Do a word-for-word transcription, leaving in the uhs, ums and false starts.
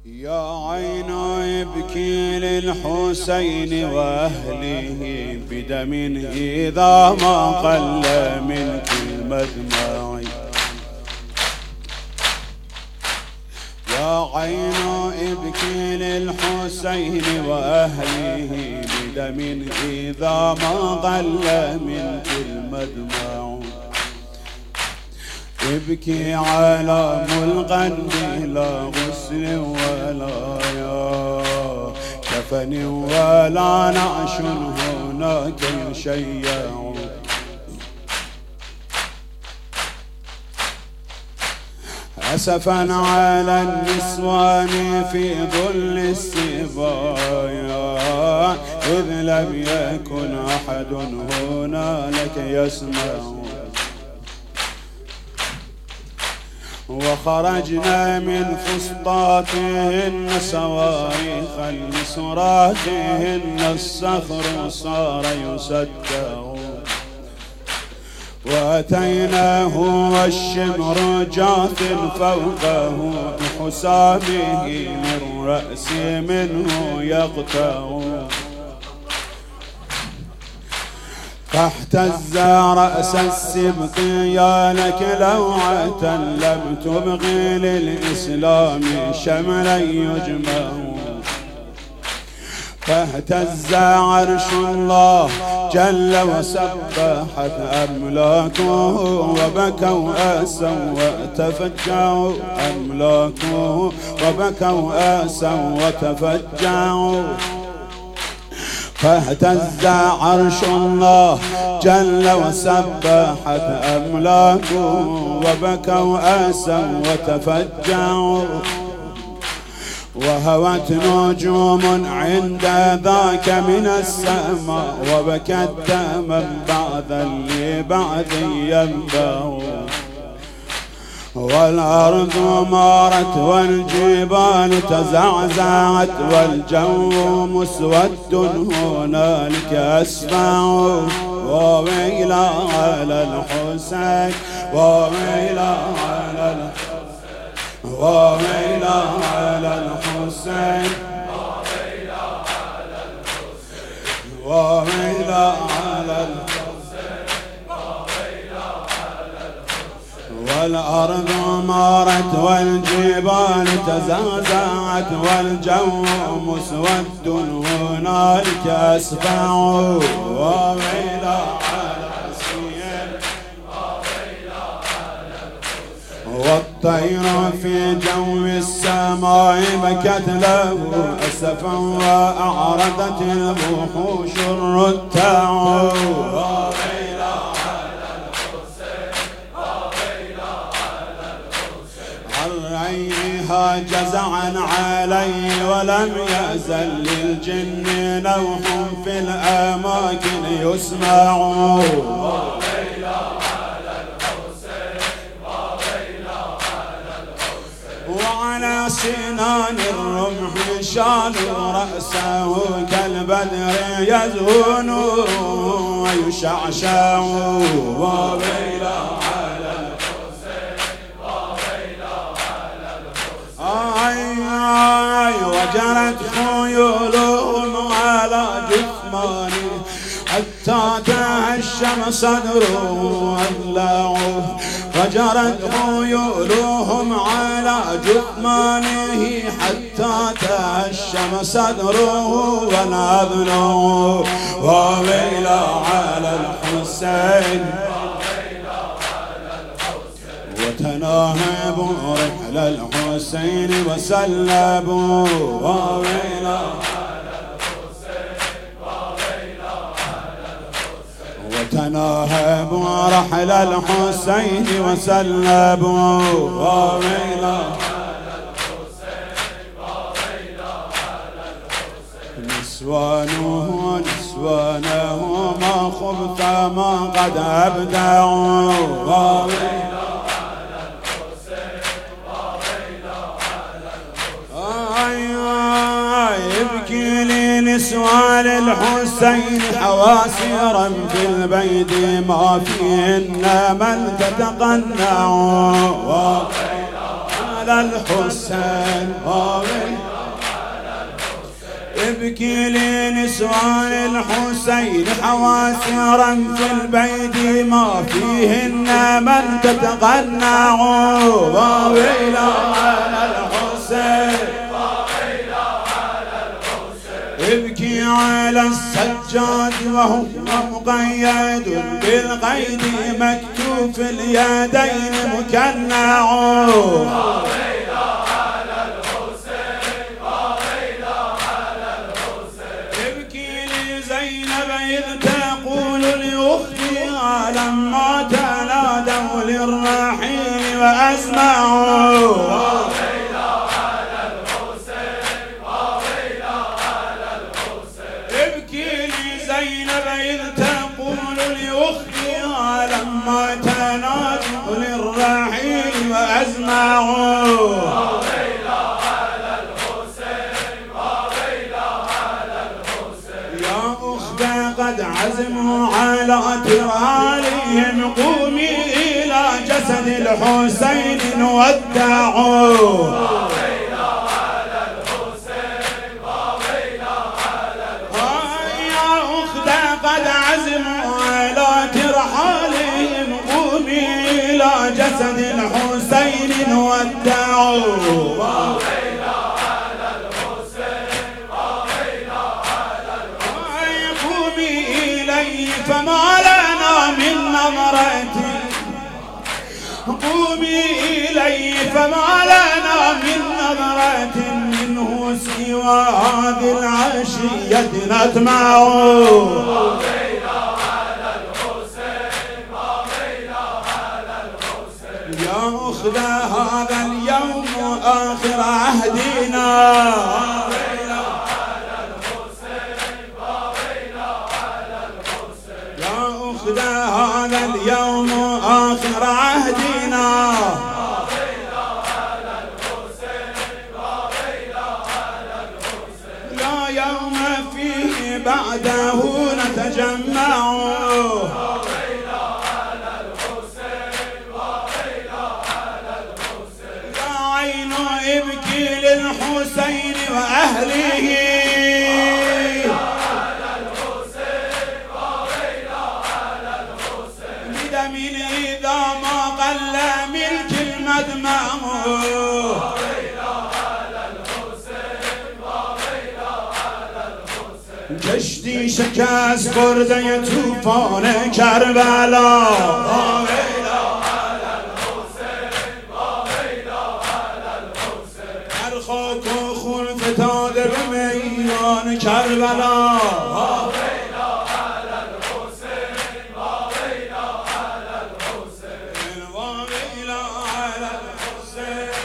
يا عين يبكي للحسين وأهله بدم إذا ما قل منك المدمع. يا عين ابكي للحسين وأهله بدم إذا ما قل منك المدمع. ابكي على ملقا بلا غسل ولا يا كفن ولا نعش هناك يشيع. أسفا على النسوان في ظل السبايا إذ لم يكن أحد هنالك يسمع. وخرجنا من فسطاطهن صواريخ لصراخهن الصخر صار يصدع. وأتيناه والشمر جاث فوقه بحسامه من رأس منه يقطع. فاحتز رأس السبط يا لك لوعة لم تبغي للإسلام شملا يجمع. فاهتز عرش الله جل وسبحت أملاكه وبكوا أسوا وتفجعوا أملاكه وبكوا أسوا وتفجعوا. فاهتز عرش الله جل وسبحت أملاكه وبكوا أسوا وتفجعوا. وهوت نجوم عند ذاك من السماء وبكت دما بعد لبعد ينبع. والأرض مارت والجبال تزعزعت والجو مسود هنالك أسمع. وويلا على الحسين وويلا على الحسين وويلا على الحسين وويلا على الحسين. والأرض مارت والجبال تزعزعت والجو مسود هنالك أسفع. وويلا على الحسين والطير في جو السماء بكت له أسفا وأعرضت الوحوش الرتع. رأيها جزعا علي ولم يزل للجن نوح في الأماكن يسمع. وعلى سنان الرمح شالوا رأسه كالبدر يزهون ويشعشع. وويلا وجرت خيولهم على جثمانه حتى تهشم صدره وأضلعه. وجرت خيولهم على جثمانه حتى تهشم صدره ونذنه. وويلا على الحسين وتناهبوا رحل الحسين وسلبوا. وويلا على الحسين وويلا على الحسين وتناهبوا رحل الحسين وسلبوا. وويلا على الحسين وويلا على الحسين. نسوانه نسوانه ما خبث ما قد أبدعوا. وويلا يبكي لي نسوان الحسين حواسيرا في البيت ما فيهن من تتقنع. على الحسين ابكي لنسوان الحسين حواسرا في البيت ما فيهن من تتقنع وويلا على الحسين ابكي على السجاد وهو مقيد بالقيد مكتوف اليدين مكنع تقول لأختها لما تنادوا للرحيل وأسمعوا ابكي لزينب إذ تقول لأختها لما تنادوا للرحيل وأسمعوا قد عزموا على ترالهم قومي إلى جسد الحسين ودعوا يا أختي قد عزموا على ترحالهم قومي إلى جسد الحسين ودعوا فما لنا من نظرة قومي إلي فما لنا من نظرة منه سوى هذه العشية نطمع يا أخت هذا اليوم آخر عهدنا هذا اليوم آخر عهدنا لا يوم فيه بعده نتجمع يا عين ابكي للحسين وأهله من إذا ما قل ملك المدمع جشتي شكاس برده توفان كربلا هر خاک و خون فتاده به میدان کربلا Say